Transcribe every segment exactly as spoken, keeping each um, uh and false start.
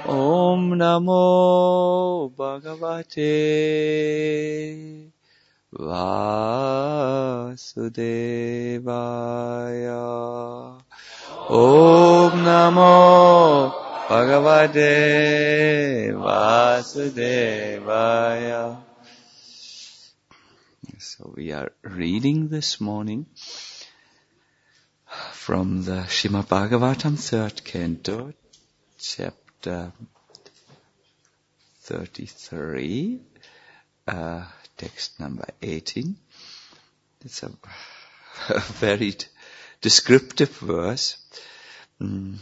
Om Namo Bhagavate Vasudevaya. Om Namo Bhagavate Vasudevaya. So we are reading this morning from the Srimad Bhagavatam, third canto, chapter thirty-three, uh, text number eighteen. It's a, a very d- descriptive verse. Mm.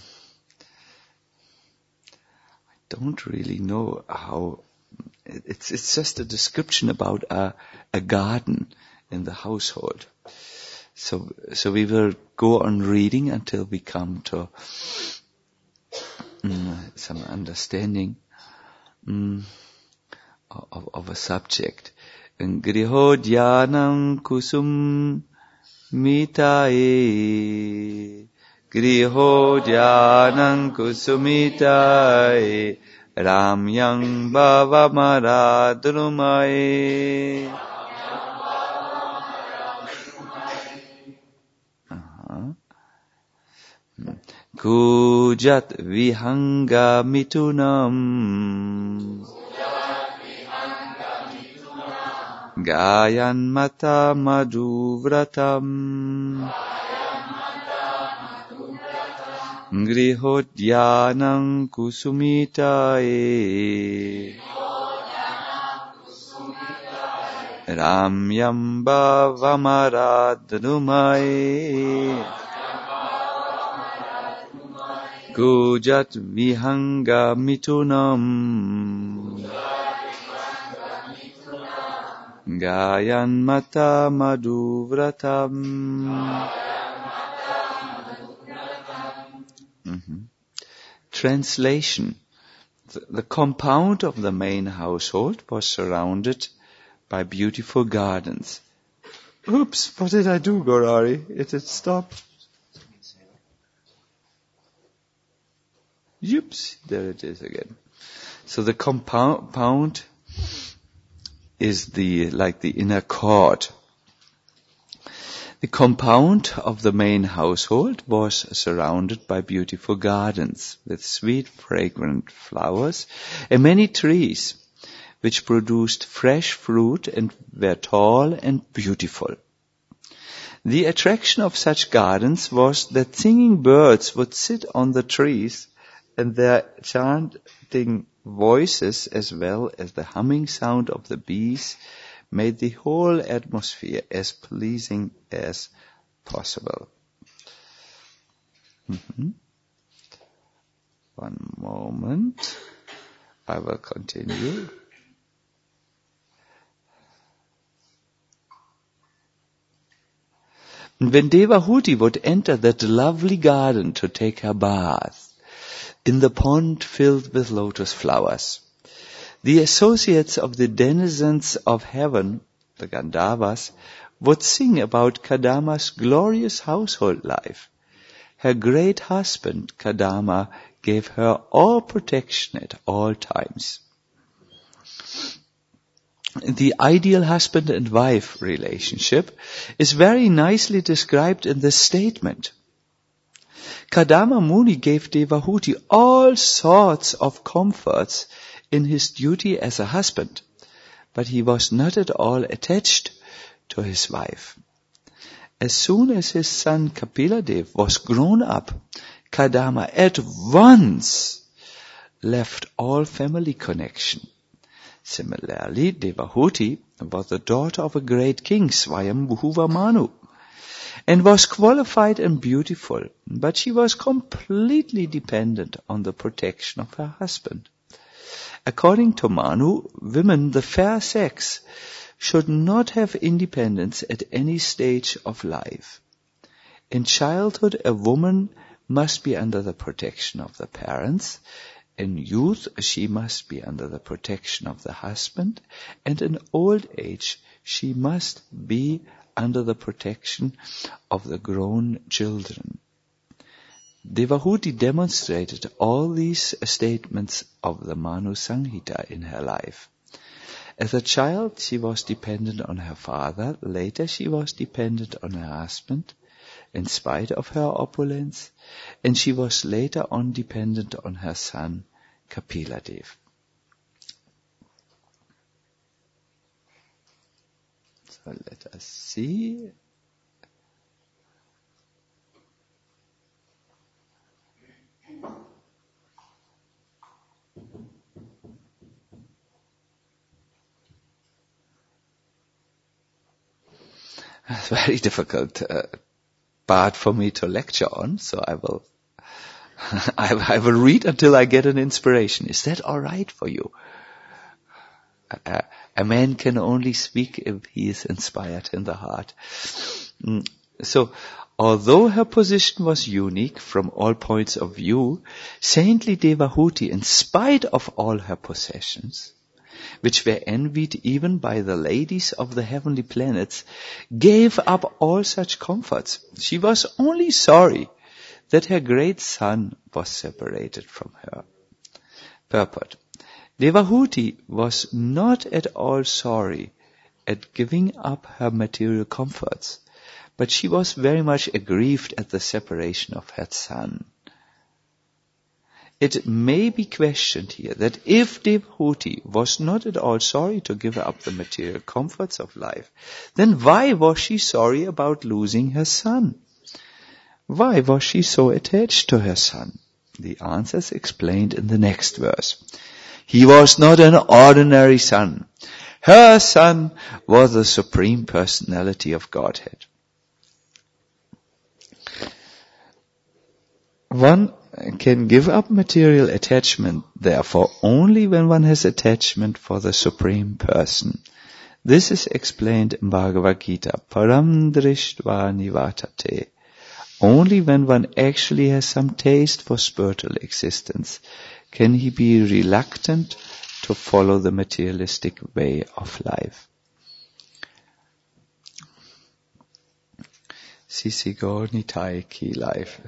I don't really know how. It's it's just a description about a a garden in the household. So so we will go on reading until we come to mm, some understanding mm, of, of a subject. Griho dhyanam kusum mitaye. Griho dhyanam kusumitaye. Ramyang bhava maradrumaye. Uh-huh. Gujat vihanga mitunam. Gayan mata madhuvratam. Grihodhyanam kusumitaye. Ramyam bhavamaradrumaye. Gujat vihanga mitunam. Gayan mata madhuvratam. Mm-hmm. Translation. The, the compound of the main household was surrounded by beautiful gardens. Oops, what did I do, Gaurari? It had stopped. Oops, there it is again. So the compound is the like the inner court. The compound of the main household was surrounded by beautiful gardens with sweet, fragrant flowers and many trees, which produced fresh fruit and were tall and beautiful. The attraction of such gardens was that singing birds would sit on the trees, and their chanting voices, as well as the humming sound of the bees, made the whole atmosphere as pleasing as possible. Mm-hmm. One moment. I will continue. When Devahuti would enter that lovely garden to take her bath, in the pond filled with lotus flowers, the associates of the denizens of heaven, the Gandharvas, would sing about Kadama's glorious household life. Her great husband, Kadama, gave her all protection at all times. The ideal husband and wife relationship is very nicely described in this statement. Kadama Muni gave Devahuti all sorts of comforts in his duty as a husband, but he was not at all attached to his wife. As soon as his son Kapiladev was grown up, Kadama at once left all family connection. Similarly, Devahuti was the daughter of a great king, Swayambhuva Manu, and was qualified and beautiful, but she was completely dependent on the protection of her husband. According to Manu, women, the fair sex, should not have independence at any stage of life. In childhood, a woman must be under the protection of the parents. In youth, she must be under the protection of the husband. And in old age, she must be under the protection of the grown children. Devahuti demonstrated all these statements of the Manu Samhita in her life. As a child, she was dependent on her father. Later, she was dependent on her husband, in spite of her opulence. And she was later on dependent on her son, Kapila Dev. So let us see. It's very difficult uh, part for me to lecture on, so I will I, I will read until I get an inspiration. Is that all right for you? Uh, a man can only speak if he is inspired in the heart. Mm. So, although her position was unique from all points of view, saintly Devahuti, in spite of all her possessions, which were envied even by the ladies of the heavenly planets, gave up all such comforts. She was only sorry that her great son was separated from her. Purport. Devahuti was not at all sorry at giving up her material comforts, but she was very much aggrieved at the separation of her son. It may be questioned here that if Devahuti was not at all sorry to give up the material comforts of life, then why was she sorry about losing her son? Why was she so attached to her son? The answer is explained in the next verse. He was not an ordinary son. Her son was the Supreme Personality of Godhead. One can give up material attachment, therefore, only when one has attachment for the Supreme Person. This is explained in Bhagavad Gita. Param drishtva nivatate. Only when one actually has some taste for spiritual existence can he be reluctant to follow the materialistic way of life. Sisi Gaur Nitai Ki life.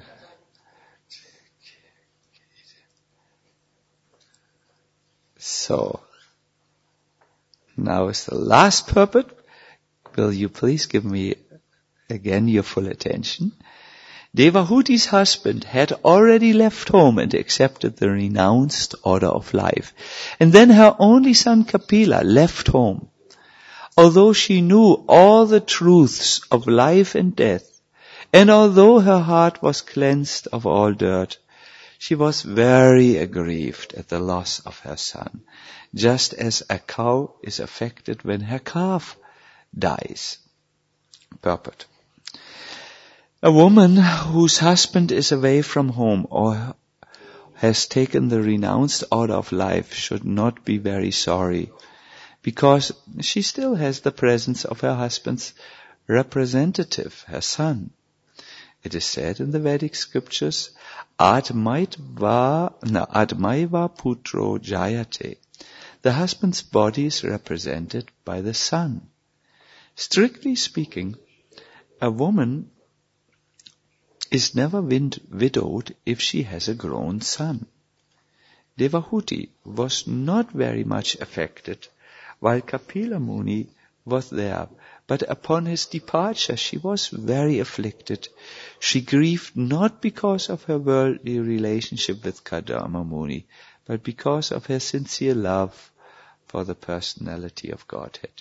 So, now is the last purport. Will you please give me again your full attention? Devahuti's husband had already left home and accepted the renounced order of life. And then her only son Kapila left home. Although she knew all the truths of life and death, and although her heart was cleansed of all dirt, she was very aggrieved at the loss of her son, just as a cow is affected when her calf dies. Purport. A woman whose husband is away from home or has taken the renounced order of life should not be very sorry, because she still has the presence of her husband's representative, her son. It is said in the Vedic scriptures, Atmaiva, no, Atmaiva putro jayate. The husband's body is represented by the son. Strictly speaking, a woman is never widowed if she has a grown son. Devahuti was not very much affected while Kapila Muni was there, but upon his departure she was very afflicted. She grieved not because of her worldly relationship with Kadama Muni, but because of her sincere love for the personality of Godhead.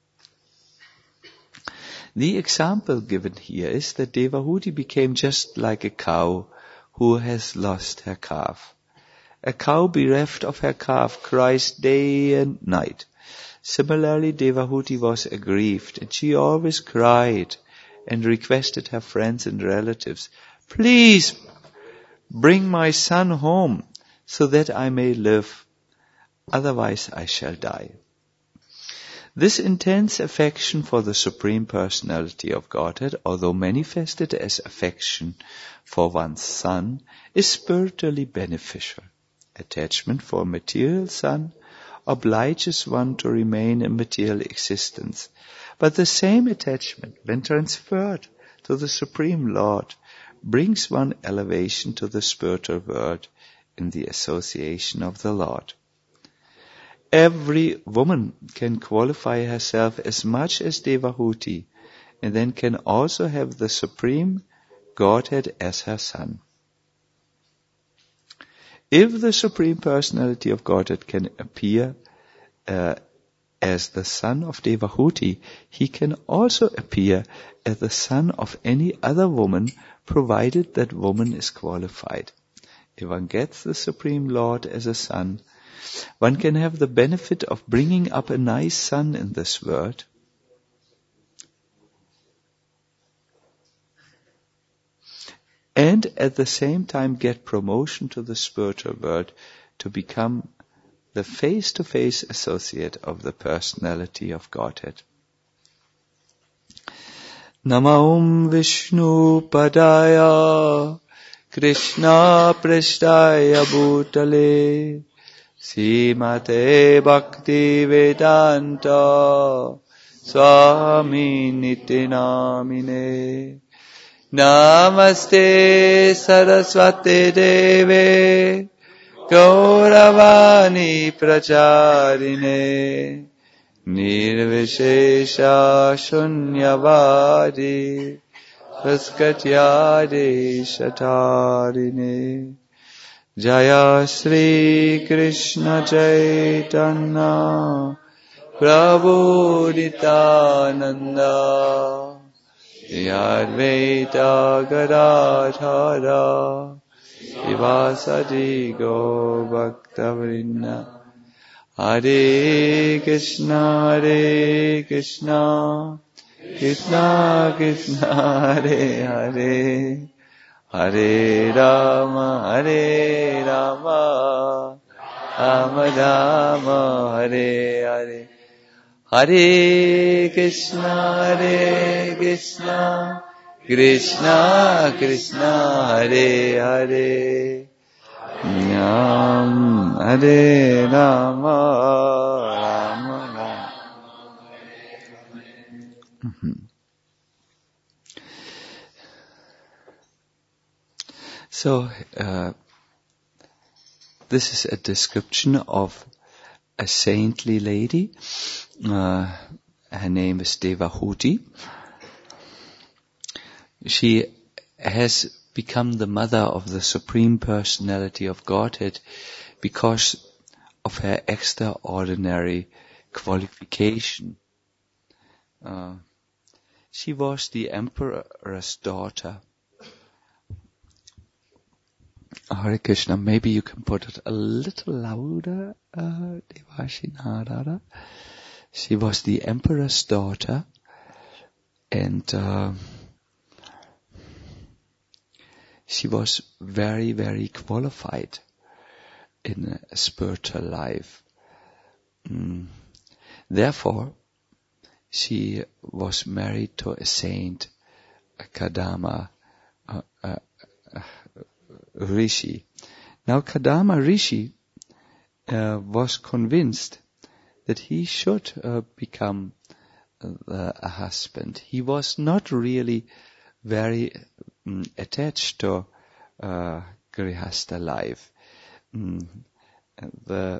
The example given here is that Devahuti became just like a cow who has lost her calf. A cow bereft of her calf cries day and night. Similarly, Devahuti was aggrieved, and she always cried and requested her friends and relatives, "Please bring my son home so that I may live. Otherwise I shall die." This intense affection for the Supreme Personality of Godhead, although manifested as affection for one's son, is spiritually beneficial. Attachment for a material son obliges one to remain in material existence. But the same attachment, when transferred to the Supreme Lord, brings one elevation to the spiritual world in the association of the Lord. Every woman can qualify herself as much as Devahuti, and then can also have the Supreme Godhead as her son. If the Supreme Personality of Godhead can appear uh, as the son of Devahuti, he can also appear as the son of any other woman, provided that woman is qualified. If one gets the Supreme Lord as a son, one can have the benefit of bringing up a nice son in this world, and at the same time get promotion to the spiritual world to become the face-to-face associate of the personality of Godhead. Namah Vishnu Padaya Krishna Prishtaya Bhutale Srimate Bhakti Vedanta Swami Nitinamine Namaste Saraswate Deve Gauravani Pracharine Nirvishesha Shunyavadi Vaskatyade Shatarine Jaya Sri Krishna Chaitanya Prabhu Nityananda Advaita Gadadhara Sivasadi Go Bhaktavrinda Hare Krishna Hare Krishna Krishna Krishna Hare Hare Hare Rama Hare Rama Rama Rama Hare Hare Hare Krishna Hare Krishna Krishna Krishna Hare Hare Nam Hare Rama Rama Rama. Mm-hmm. So uh, this is a description of a saintly lady. Uh, her name is Devahuti. She has become the mother of the Supreme Personality of Godhead because of her extraordinary qualification. Uh, she was the emperor's daughter. Hare Krishna, maybe you can put it a little louder, uh, Devashinarada. She was the emperor's daughter, and uh, she was very, very qualified in a spiritual life. Mm. Therefore, she was married to a saint, a Kadama uh, uh, uh, Rishi. Now, Kadama Rishi uh, was convinced that he should uh, become uh, a husband. He was not really very um, attached to uh, Grihastha life. Mm. The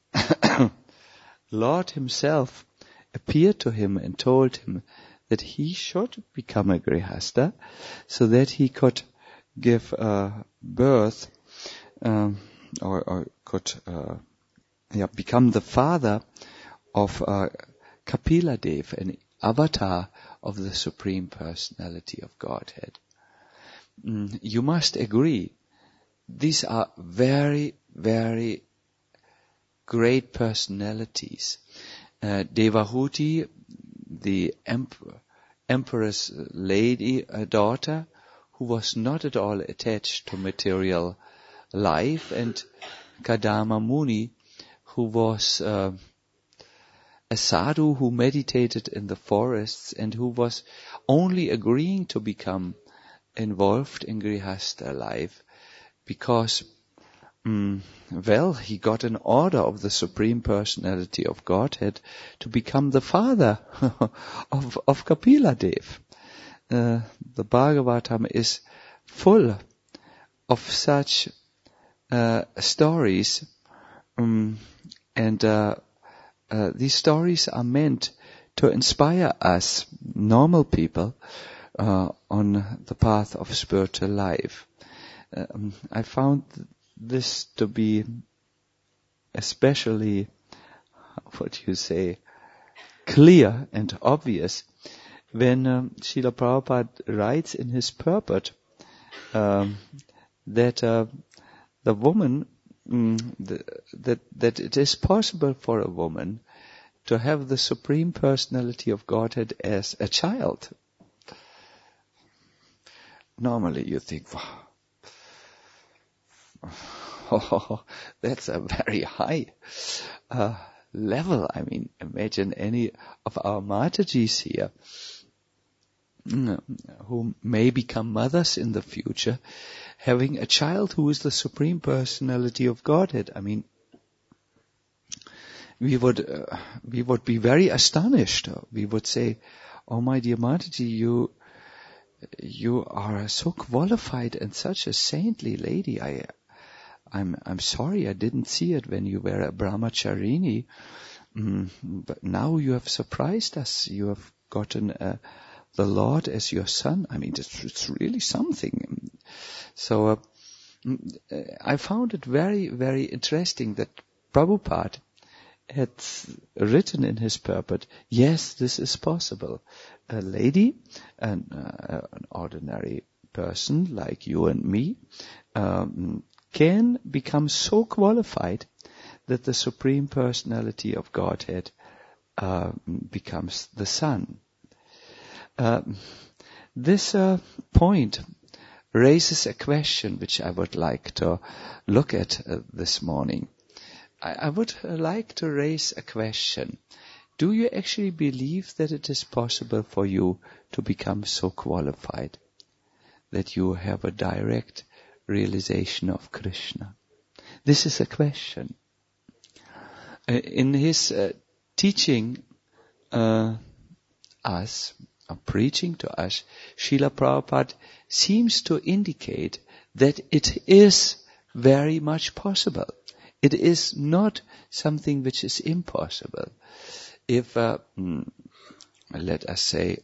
Lord himself appeared to him and told him that he should become a Grihastha so that he could give uh, birth um, or, or could uh, yeah, become the father of uh, Kapila Dev, an avatar of the Supreme Personality of Godhead. Mm, you must agree, these are very, very great personalities. Uh, Devahuti, the emperor, emperor's lady, uh, daughter, who was not at all attached to material life, and Kadama Muni, who was uh, a sadhu who meditated in the forests and who was only agreeing to become involved in Grihastha life because, mm, well, he got an order of the Supreme Personality of Godhead to become the father of, of Kapila Dev. Uh, the Bhagavatam is full of such uh, stories, um, and uh, uh, these stories are meant to inspire us, normal people, uh, on the path of spiritual life. Um, I found this to be especially, what do you say, clear and obvious when um, Srila Prabhupada writes in his purport um, that uh, the woman, mm, the, that that it is possible for a woman to have the Supreme Personality of Godhead as a child. Normally you think, wow, oh, that's a very high uh, level. I mean, imagine any of our Matajis here who may become mothers in the future, having a child who is the Supreme Personality of Godhead. I mean, we would uh, we would be very astonished. We would say, "Oh, my dear Mataji, you you are so qualified and such a saintly lady. I I'm I'm sorry I didn't see it when you were a brahmacharini, mm, but now you have surprised us. You have gotten uh, the Lord as your son. I mean, it's, it's really something." So uh, I found it very, very interesting that Prabhupada had written in his purport, yes, this is possible. A lady, an, uh, an ordinary person like you and me, um, can become so qualified that the Supreme Personality of Godhead uh, becomes the Son. Uh, this uh, point raises a question which I would like to look at uh, this morning. I, I would uh, like to raise a question. Do you actually believe that it is possible for you to become so qualified that you have a direct realization of Krishna? This is a question. Uh, in his uh, teaching uh, us, or preaching to us, Srila Prabhupada seems to indicate that it is very much possible. It is not something which is impossible. If, uh, mm, let us say,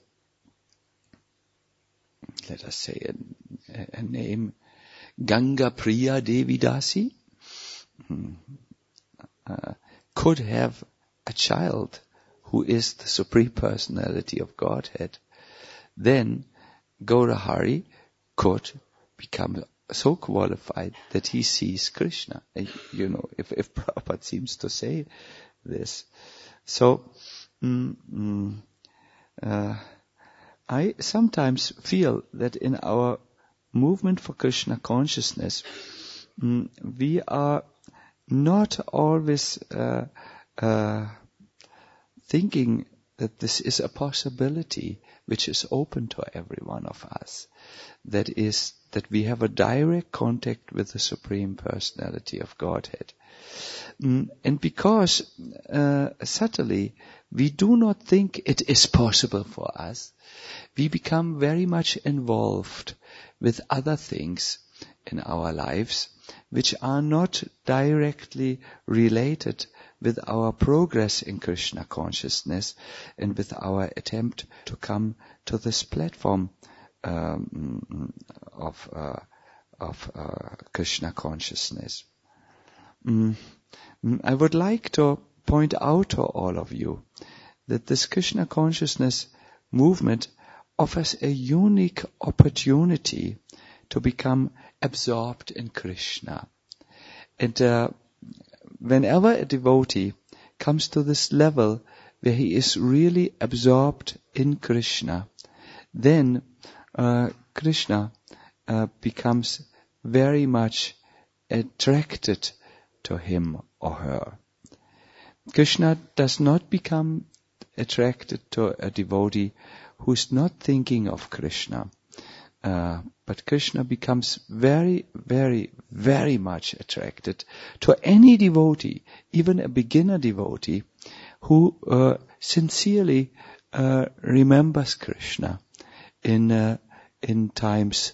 let us say a, a name, Ganga Priya Devi Dasi, mm, uh, could have a child who is the Supreme Personality of Godhead, then Gaura Hari could become so qualified that he sees Krishna. And, you know, if, if Prabhupada seems to say this. So, mm, mm, uh, I sometimes feel that in our movement for Krishna consciousness, mm, we are not always uh, uh, thinking that this is a possibility which is open to every one of us. That is, that we have a direct contact with the Supreme Personality of Godhead. Mm, and because uh, subtly we do not think it is possible for us, we become very much involved with other things in our lives which are not directly related with our progress in Krishna consciousness and with our attempt to come to this platform um, of uh, of uh, Krishna consciousness. Mm. I would like to point out to all of you that this Krishna consciousness movement offers a unique opportunity to become absorbed in Krishna. And uh, whenever a devotee comes to this level where he is really absorbed in Krishna, then uh, Krishna uh, becomes very much attracted to him or her. Krishna does not become attracted to a devotee who is not thinking of Krishna. Uh, but Krishna becomes very, very, very much attracted to any devotee, even a beginner devotee, who uh, sincerely uh, remembers Krishna in uh, in times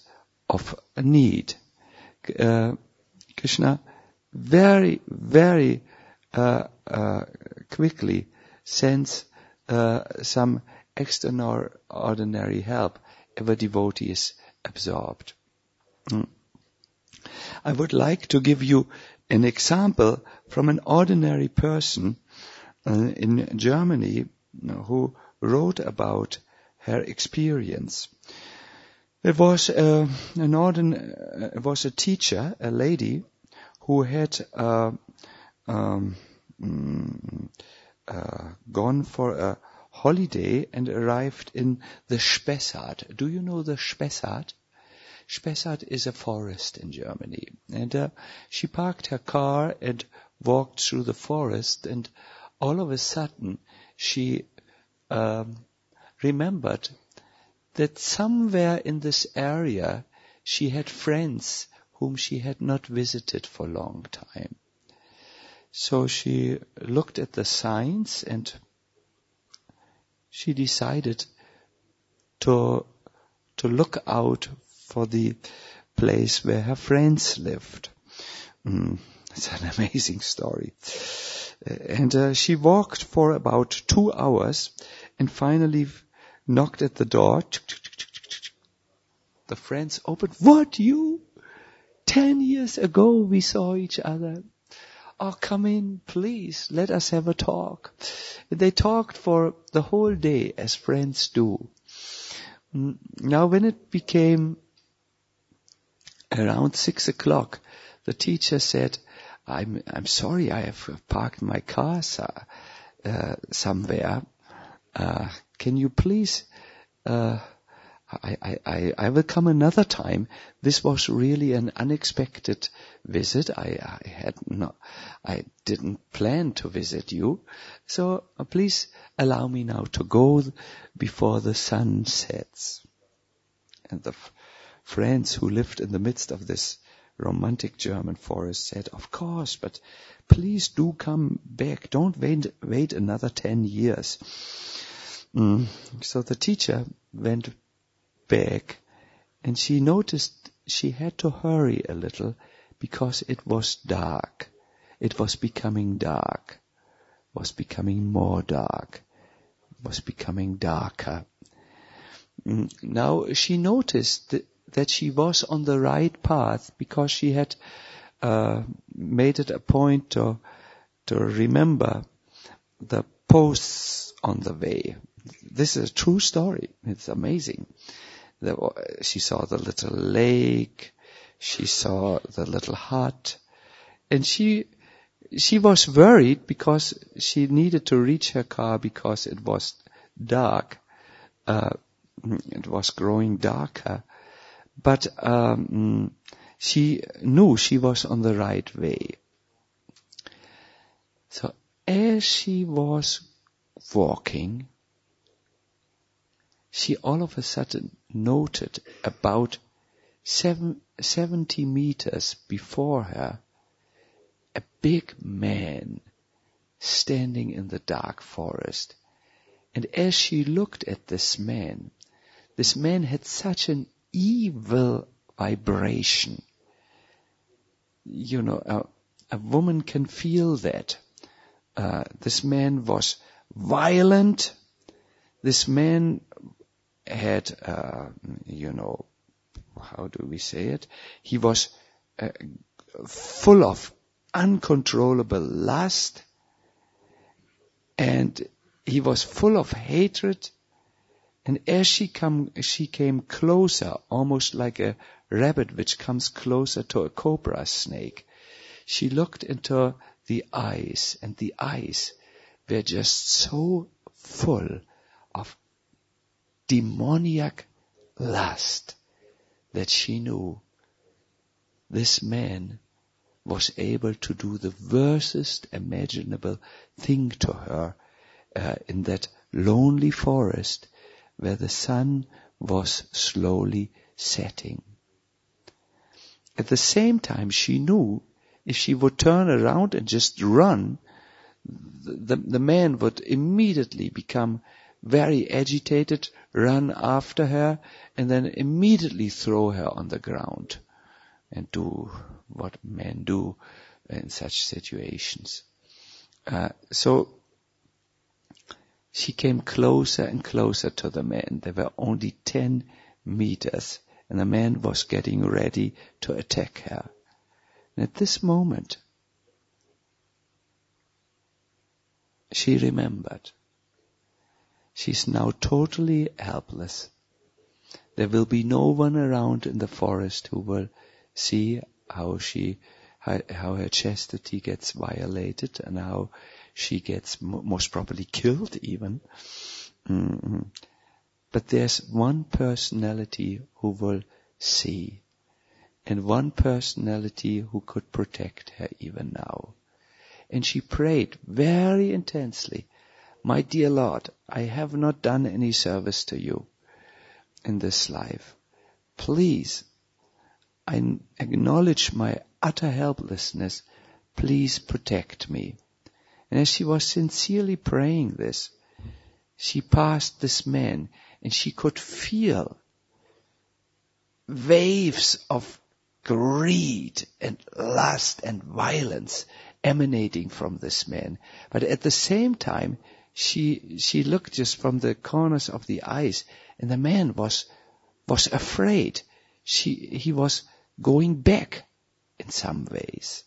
of a need. Uh, Krishna very, very uh, uh, quickly sends uh, some extraordinary help if a devotee is absorbed. Mm. I would like to give you an example from an ordinary person uh, in Germany who wrote about her experience. It was uh, an ordin- uh, it was a teacher, a lady, who had uh, um, mm, uh, gone for a holiday and arrived in the Spessart. Do you know the Spessart? Spessart is a forest in Germany. And uh, she parked her car and walked through the forest, and all of a sudden she um, remembered that somewhere in this area she had friends whom she had not visited for a long time. So she looked at the signs and she decided to to look out for the place where her friends lived. Mm, it's an amazing story. And uh, she walked for about two hours and finally knocked at the door. The friends opened. What, you? Ten years ago we saw each other. Oh, come in, please. Let us have a talk. And they talked for the whole day, as friends do. Now, when it became around six o'clock, the teacher said, I'm, I'm sorry, I have parked my car uh, somewhere. Uh, can you please, uh, I, I, I, I will come another time. This was really an unexpected visit. I, I had not, I didn't plan to visit you. So uh, please allow me now to go before the sun sets. And the f- friends who lived in the midst of this romantic German forest said, of course, but please do come back. Don't wait, wait another ten years. Mm. So the teacher went back and she noticed she had to hurry a little because it was dark. It was becoming dark, was becoming more dark, was becoming darker. Mm. Now she noticed that that she was on the right path because she had uh, made it a point to, to remember the posts on the way. This is a true story. It's amazing. The, she saw the little lake, she saw the little hut, and she she was worried because she needed to reach her car because it was dark. Uh, it was growing darker. But um, she knew she was on the right way. So as she was walking, she all of a sudden noted about seven, seventy meters before her a big man standing in the dark forest. And as she looked at this man, this man had such an evil vibration. You know, a, a woman can feel that. Uh, this man was violent. This man had, uh, you know, how do we say it? He was uh, full of uncontrollable lust, and he was full of hatred. And as she come, she came closer, almost like a rabbit which comes closer to a cobra snake. She looked into the eyes, and the eyes were just so full of demoniac lust that she knew this man was able to do the worstest imaginable thing to her uh, in that lonely forest where the sun was slowly setting. At the same time, she knew if she would turn around and just run, the, the man would immediately become very agitated, run after her, and then immediately throw her on the ground and do what men do in such situations. Uh, so she came closer and closer to the man. There were only ten meters, and the man was getting ready to attack her. And at this moment, she remembered. She's now totally helpless. There will be no one around in the forest who will see how she, how, how her chastity gets violated and how she gets m- most probably killed even. Mm-hmm. But there's one personality who will see, and one personality who could protect her even now. And she prayed very intensely, "My dear Lord, I have not done any service to you in this life. Please, I acknowledge my utter helplessness. Please protect me." And as she was sincerely praying this, she passed this man, and she could feel waves of greed and lust and violence emanating from this man. But at the same time, she she looked just from the corners of the eyes, and the man was was afraid. She he was going back in some ways.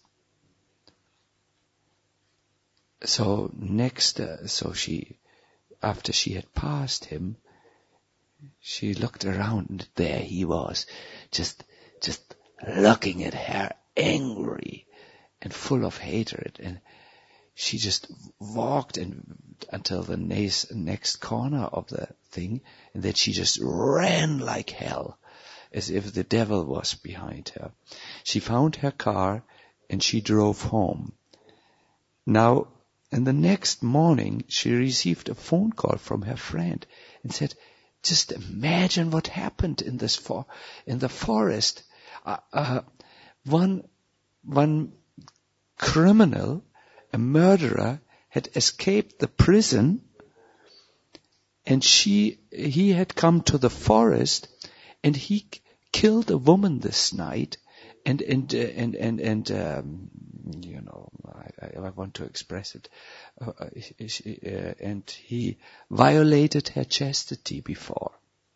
So next, uh, so she, after she had passed him, she looked around, and there he was, just just looking at her, angry and full of hatred. And she just walked and until the next, next corner of the thing, and then she just ran like hell, as if the devil was behind her. She found her car and she drove home. Now, in the next morning, she received a phone call from her friend and said, "Just imagine what happened in this for in the forest. Uh, uh, one one criminal, a murderer, had escaped the prison, and she he had come to the forest, and he k- killed a woman this night, and and uh, and and and um, you know, I, I want to express it, uh, uh, and he violated her chastity before.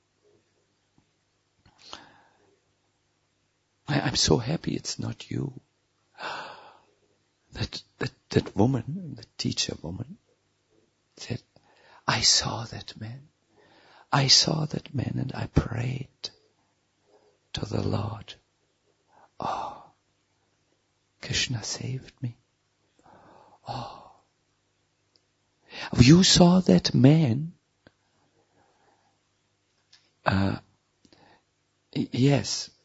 I, I'm so happy it's not you." That, that, that woman, the teacher woman, said, "I saw that man. I saw that man and I prayed to the Lord. Oh, Krishna saved me. Oh, you saw that man?" Uh, yes.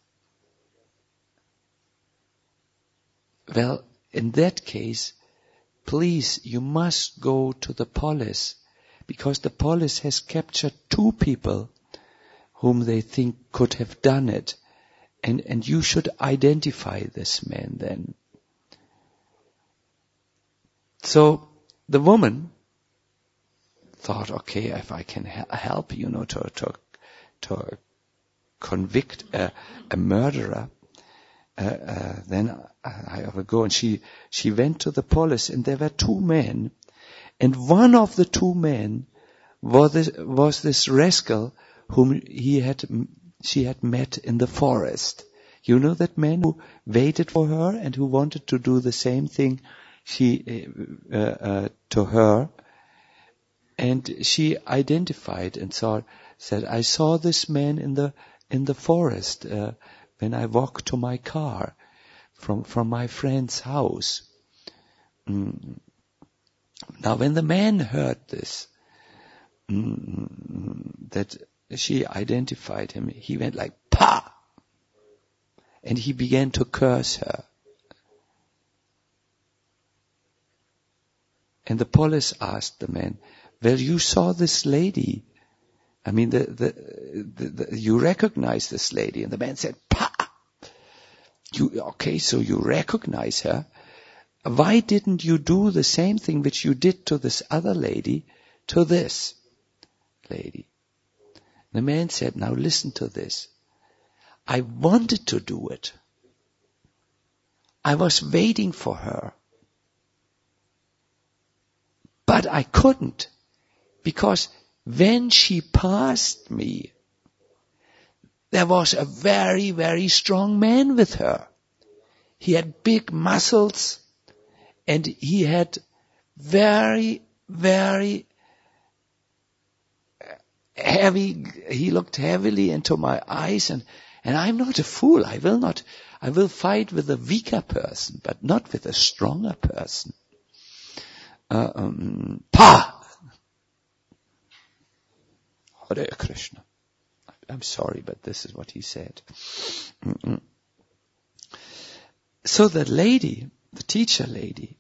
Well, in that case, please, you must go to the police, because the police has captured two people whom they think could have done it. And, and you should identify this man then. So the woman thought, okay, if I can ha- help, you know, to, to, to convict a, a murderer, uh, uh, then I, I will go. And she, she went to the police, and there were two men, and one of the two men was this, was this rascal whom he had, she had met in the forest. You know that man who waited for her and who wanted to do the same thing she uh, uh, to her. And she identified and saw, said, "I saw this man in the in the forest uh, when I walked to my car from from my friend's house." Mm. Now, when the man heard this, mm, that she identified him, he went like, "Pah!" And he began to curse her. And the police asked the man, "Well, you saw this lady. I mean, the, the, the, the, you recognize this lady." And the man said, "Pah! You, okay, so you recognize her. Why didn't you do the same thing which you did to this other lady, to this?" lady. The man said, now listen to this. I wanted to do it. I was waiting for her. But I couldn't, because when she passed me, there was a very, very strong man with her. He had big muscles, and he had very, very heavy, he looked heavily into my eyes, and, and I'm not a fool. I will not, I will fight with a weaker person, but not with a stronger person. Uh, um, pa! Hare Krishna. I'm sorry, but this is what he said. Mm-mm. So the lady, the teacher lady,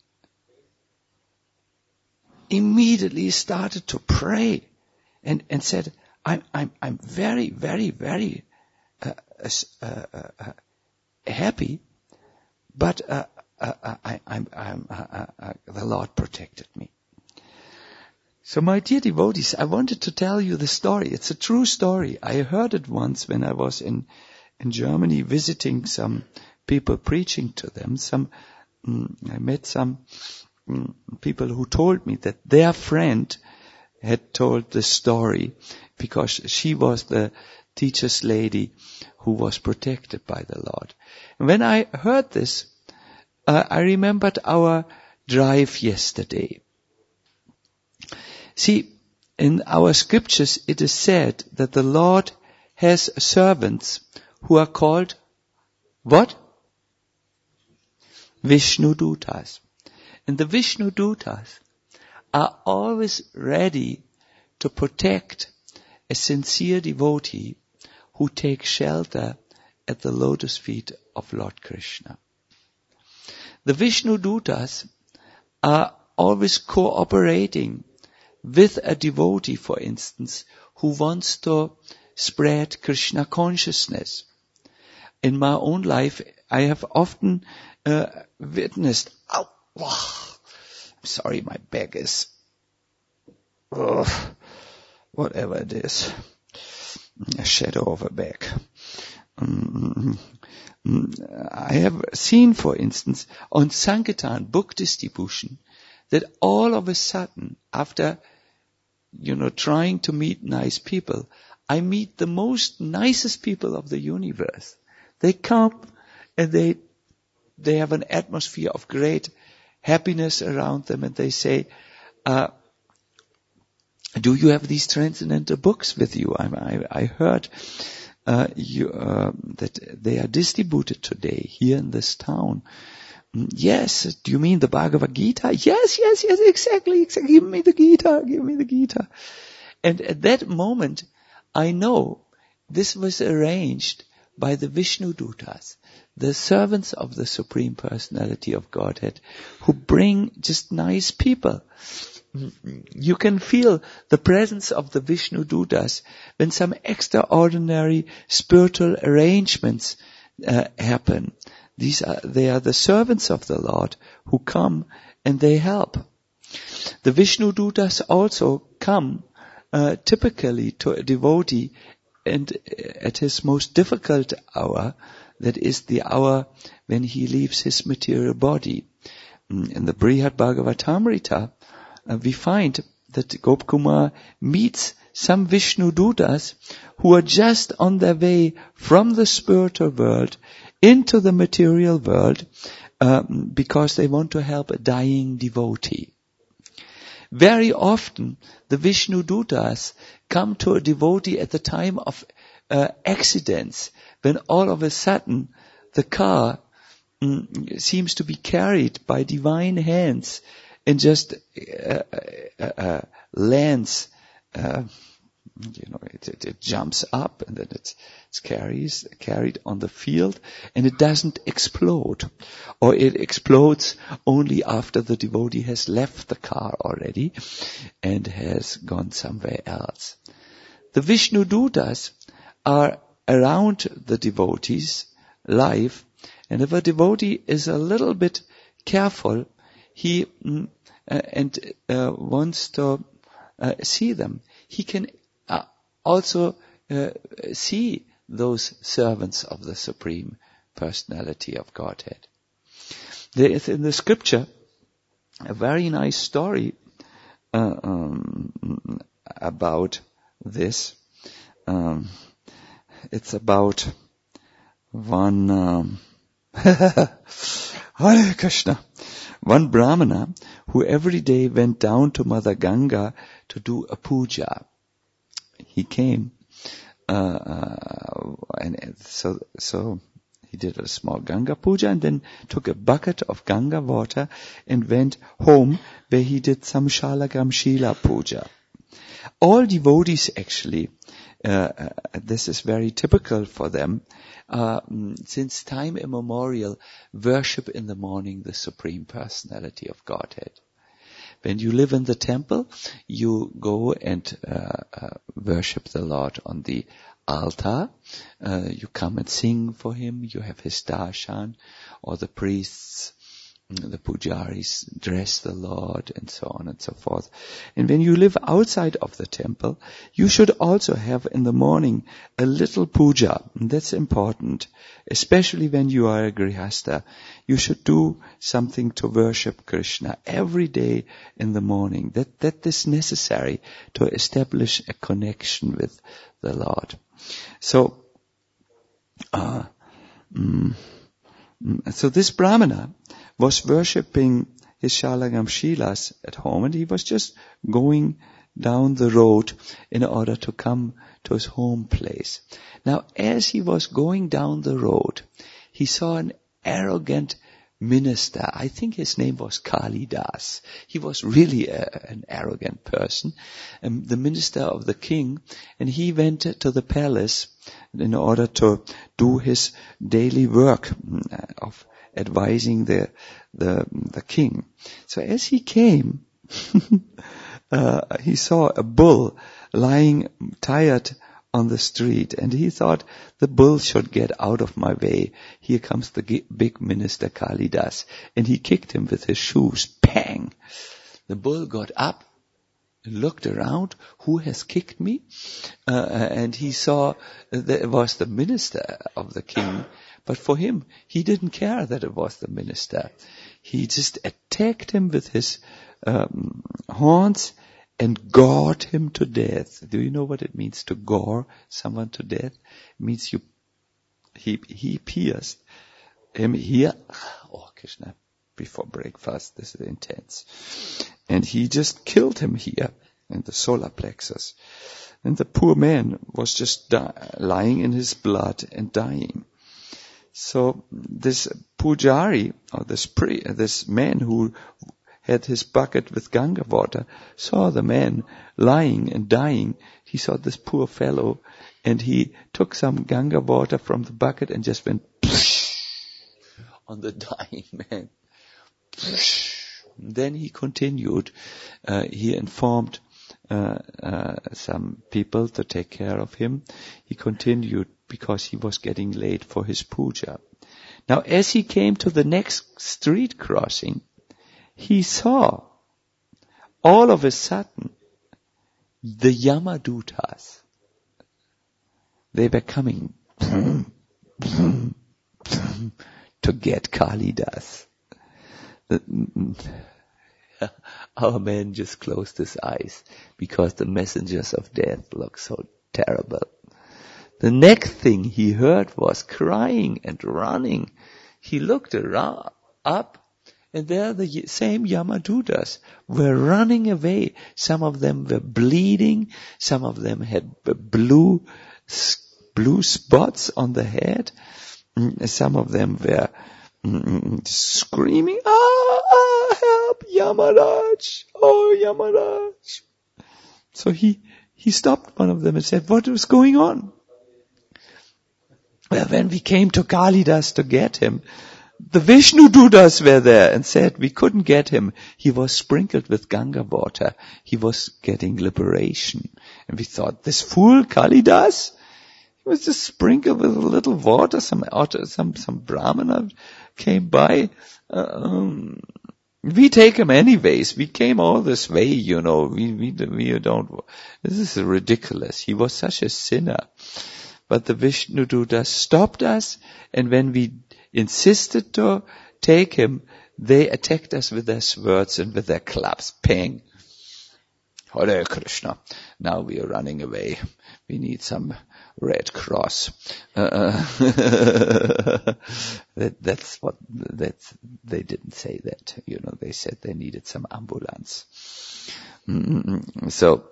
immediately started to pray and, and said, I'm, I'm, I'm very, very, very uh, uh, uh, uh, happy, but uh, uh, I, I'm, I'm, uh, uh, the Lord protected me. So my dear devotees, I wanted to tell you the story. It's a true story. I heard it once when I was in, in Germany visiting some people, preaching to them. Some, mm, I met some mm, people who told me that their friend had told the story because she was the teacher's lady who was protected by the Lord. And when I heard this, uh, I remembered our drive yesterday. See, in our scriptures it is said that the Lord has servants who are called what? Vishnu Dutas. And the Vishnu Dutas are always ready to protect a sincere devotee who takes shelter at the lotus feet of Lord Krishna. The Vishnu Dutas are always cooperating with a devotee, for instance, who wants to spread Krishna consciousness. In my own life, I have often uh, witnessed, ow, oh, I'm sorry, my back is, oh, whatever it is, a shadow of a back. Um, I have seen, for instance, on Sankirtan book distribution, that all of a sudden, after, you know, trying to meet nice people, I meet the most nicest people of the universe. They come and they, they have an atmosphere of great happiness around them, and they say, uh, do you have these transcendental books with you? I, I, I heard uh, you, uh, that they are distributed today here in this town. Yes, do you mean the Bhagavad Gita? Yes, yes, yes, exactly, exactly. Give me the Gita, give me the Gita. And at that moment, I know this was arranged by the Vishnu Dutas, the servants of the Supreme Personality of Godhead, who bring just nice people. You can feel the presence of the Vishnu Dutas when some extraordinary spiritual arrangements uh, happen. These are, they are the servants of the Lord who come and they help. The Vishnu Dutas also come uh, typically to a devotee and at his most difficult hour, that is the hour when he leaves his material body. In the Brihad Bhagavatamrita, uh, we find that Gopkumar meets some Vishnu Dutas who are just on their way from the spiritual world into the material world um, because they want to help a dying devotee. Very often, the Vishnu Dutas come to a devotee at the time of uh, accidents, when all of a sudden the car mm, seems to be carried by divine hands and just uh, uh, uh, lands. Uh, You know, it, it, it jumps up and then it's, it's carries, carried on the field, and it doesn't explode. Or it explodes only after the devotee has left the car already and has gone somewhere else. The Vishnu Dutas are around the devotee's life, and if a devotee is a little bit careful, he mm, uh, and uh, wants to uh, see them, he can also uh, see those servants of the Supreme Personality of Godhead. There is in the scripture a very nice story uh, um, about this. Um, it's about one um, Hare Krishna, one Brahmana who every day went down to Mother Ganga to do a puja. He came, uh, uh, and so so he did a small Ganga puja and then took a bucket of Ganga water and went home where he did some Shalagram Shila puja. All devotees actually, uh, uh, this is very typical for them, uh, since time immemorial, worship in the morning the Supreme Personality of Godhead. When you live in the temple, you go and uh, uh, worship the Lord on the altar. Uh, you come and sing for him. You have his darshan, or the priests, the pujaris dress the Lord, and so on and so forth. And when you live outside of the temple, you should also have in the morning a little puja. And that's important, especially when you are a grihasta. You should do something to worship Krishna every day in the morning. That that is necessary to establish a connection with the Lord. So, uh, mm, so this Brahmana was worshipping his Shalagam Shilas at home, and he was just going down the road in order to come to his home place. Now, as he was going down the road, he saw an arrogant minister. I think his name was Kalidas. He was really a, an arrogant person, um, the minister of the king, and he went to the palace in order to do his daily work of advising the the the king. So as he came, uh, he saw a bull lying tired on the street, and he thought, the bull should get out of my way. Here comes the big minister Kalidas, and he kicked him with his shoes. Pang! The bull got up, looked around, who has kicked me? Uh, and he saw that it was the minister of the king. But for him, he didn't care that it was the minister. He just attacked him with his um, horns and gored him to death. Do you know what it means to gore someone to death? It means you, he, he pierced him here. Oh, Krishna, before breakfast, this is intense. And he just killed him here in the solar plexus. And the poor man was just di- lying in his blood and dying. So this pujari, or this pri- this man who had his bucket with Ganga water, saw the man lying and dying. He saw this poor fellow, and he took some Ganga water from the bucket and just went on the dying man. Then he continued. Uh, he informed uh, uh, some people to take care of him. He continued because he was getting late for his puja. Now, as he came to the next street crossing, he saw, all of a sudden, the Yamadutas. They were coming to get Kalidas. Our man just closed his eyes because the messengers of death looked so terrible. The next thing he heard was crying and running. He looked around, up, and there the same Yamadutas were running away. Some of them were bleeding. Some of them had blue, blue spots on the head. Some of them were mm, screaming, ah, ah, help, Yamaraj, oh, Yamaraj. So he, he stopped one of them and said, what was going on? Well, when we came to Kalidas to get him, the Vishnu Dudas were there and said we couldn't get him. He was sprinkled with Ganga water. He was getting liberation. And we thought, this fool Kalidas, he was just sprinkled with a little water. Some some some Brahmana came by. Um, We take him anyways. We came all this way, you know. We, we, we don't, this is ridiculous. He was such a sinner. But the Vishnudutas stopped us, and when we insisted to take him, they attacked us with their swords and with their clubs. Ping. Hare Krishna. Now we are running away. We need some Red Cross. Uh, that, that's what, that's, they didn't say that. You know, they said they needed some ambulance. Mm-hmm. So,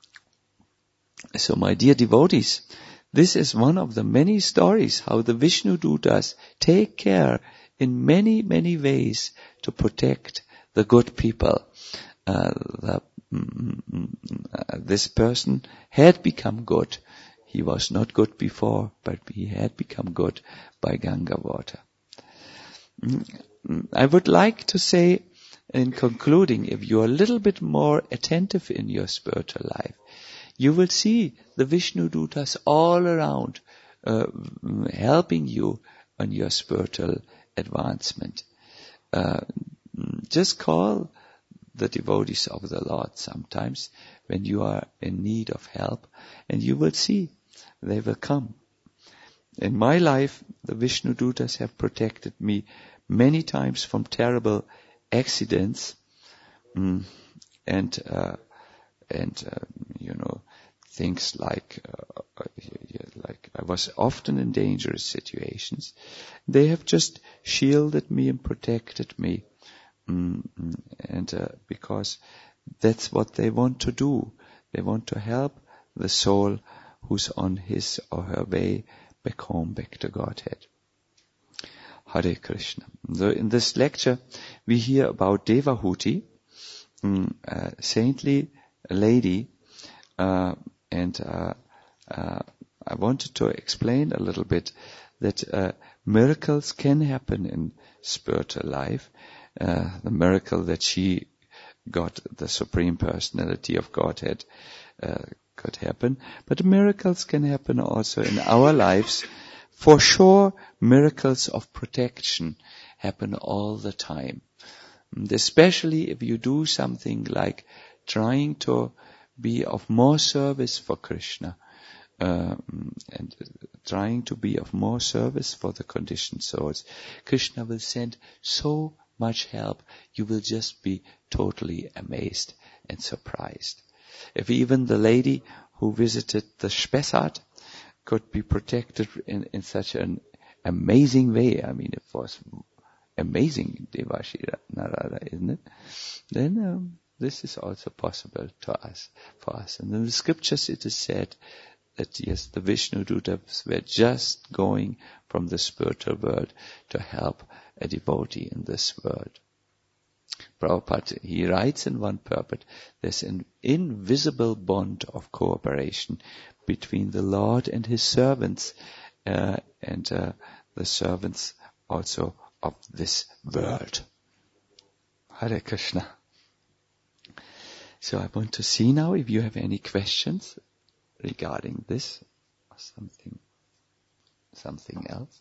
so my dear devotees, this is one of the many stories how the Vishnudutas take care in many, many ways to protect the good people. Uh, the, mm, uh, this person had become good. He was not good before, but he had become good by Ganga water. I would like to say, in concluding, if you are a little bit more attentive in your spiritual life, you will see the Vishnudutas all around, uh, helping you on your spiritual advancement. Uh, just call the devotees of the Lord sometimes when you are in need of help, and you will see they will come. In my life, the Vishnudutas have protected me many times from terrible accidents, mm, and uh, and uh, you know things like uh, like I was often in dangerous situations. They have just shielded me and protected me, mm, and uh, because that's what they want to do. They want to help the soul who's on his or her way back home, back to Godhead. Hare Krishna. So in this lecture, we hear about Devahuti, a saintly lady, uh, and uh, uh, I wanted to explain a little bit that uh, miracles can happen in spiritual life. Uh, the miracle that she got the Supreme Personality of Godhead uh, could happen, but miracles can happen also in our lives. For sure, miracles of protection happen all the time. And especially if you do something like trying to be of more service for Krishna, uh, and trying to be of more service for the conditioned souls. Krishna will send so much help, you will just be totally amazed and surprised. If even the lady who visited the Spessart could be protected in, in such an amazing way, I mean, it was amazing, Devashi Narada, isn't it? Then um, this is also possible to us, for us. And in the scriptures it is said that yes, the Vishnudutas were just going from the spiritual world to help a devotee in this world. Prabhupada, he writes in one purport, there's an invisible bond of cooperation between the Lord and his servants, uh, and uh, the servants also of this world. Hare Krishna. So I want to see now if you have any questions regarding this or something, something else.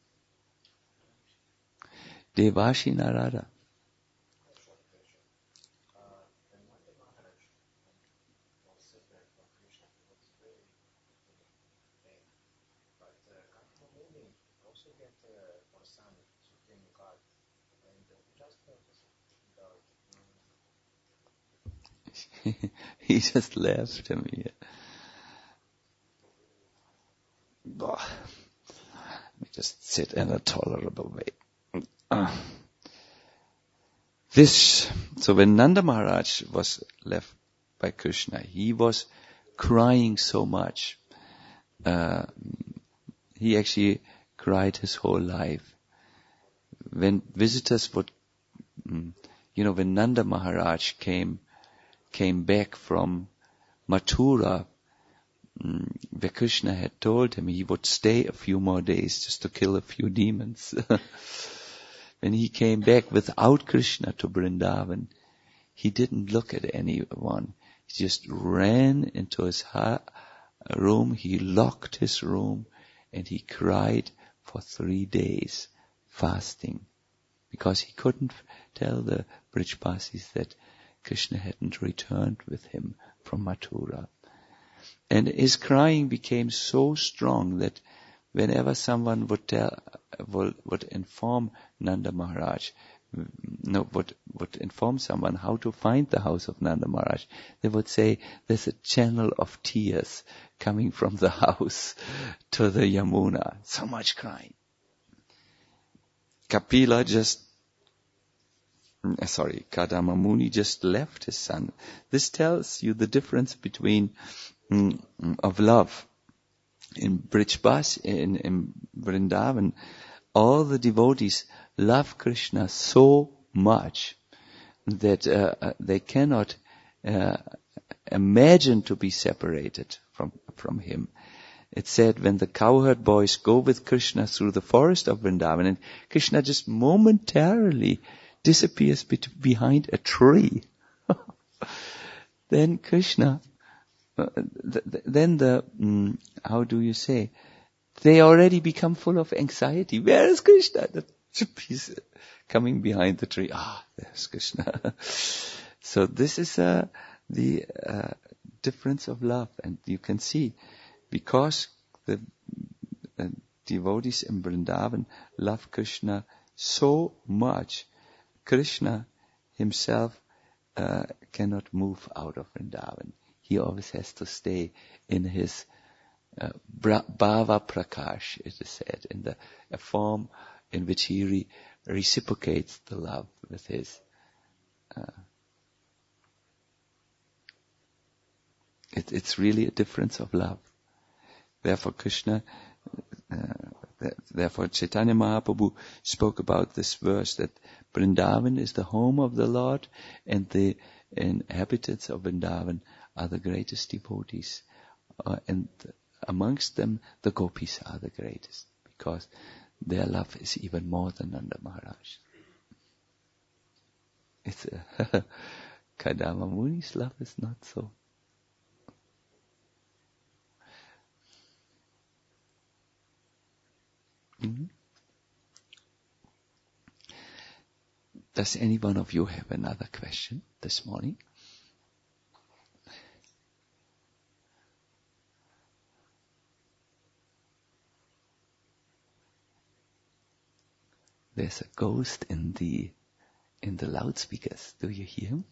Devashi Narada. He just laughed at me. Let me just sit in a tolerable way. Uh. This, so when Nanda Maharaj was left by Krishna, he was crying so much. Uh, he actually cried his whole life. When visitors would, you know, when Nanda Maharaj came, came back from Mathura, where Krishna had told him he would stay a few more days just to kill a few demons. When he came back without Krishna to Vrindavan, he didn't look at anyone. He just ran into his ha- room, he locked his room, and he cried for three days, fasting, because he couldn't tell the Brijbasis that Krishna hadn't returned with him from Mathura. And his crying became so strong that whenever someone would tell, would, would inform Nanda Maharaj, no, would, would inform someone how to find the house of Nanda Maharaj, they would say, there's a channel of tears coming from the house to the Yamuna. So much crying. Kapila just, sorry, Kadama Muni just left his son. This tells you the difference between mm, of love. In Brijbas, in, in Vrindavan, all the devotees love Krishna so much that uh, they cannot uh, imagine to be separated from, from him. It said when the cowherd boys go with Krishna through the forest of Vrindavan, and Krishna just momentarily disappears be- behind a tree, then Krishna, uh, th- th- then the, mm, how do you say, they already become full of anxiety. Where is Krishna? He's coming behind the tree. Ah, there's Krishna. So this is uh, the uh, difference of love. And you can see, because the uh, devotees in Vrindavan love Krishna so much, Krishna himself uh, cannot move out of Vrindavan. He always has to stay in his uh, Bhava Prakash, it is said, in the a form in which he re- reciprocates the love with his. Uh, it, it's really a difference of love. Therefore, Krishna, uh, therefore Chaitanya Mahaprabhu spoke about this verse that Vrindavan is the home of the Lord, and the inhabitants of Vrindavan are the greatest devotees, uh, and amongst them the gopis are the greatest, because their love is even more than Nanda Maharaj. It's a Kadama Muni's love is not so. Mm-hmm. Does any one of you have another question this morning? There's a ghost in the in the loudspeakers. Do you hear him?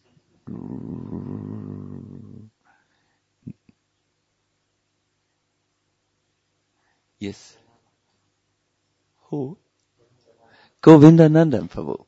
Yes. Who? Govinda Nandan Prabhu.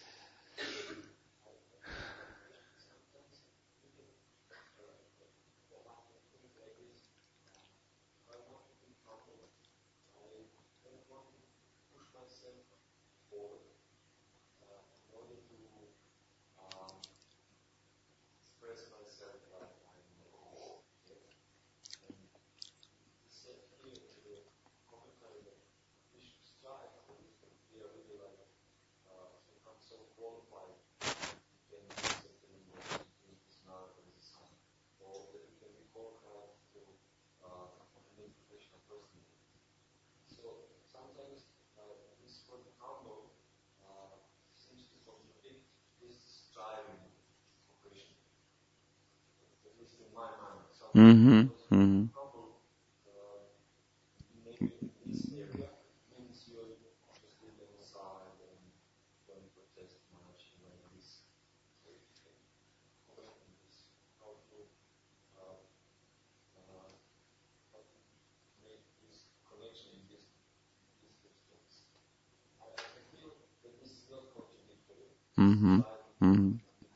Mm-hmm. Mm-hmm. Mm-hmm. Mm-hmm.